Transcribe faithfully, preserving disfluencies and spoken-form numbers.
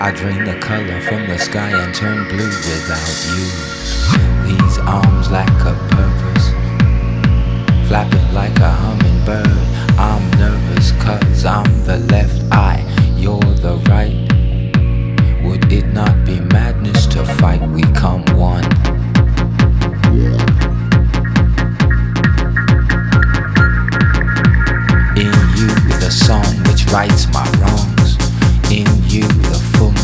I drain the color from the sky and turn blue without you. These arms lack a purpose, flapping like a hummingbird. I'm nervous cause I'm the left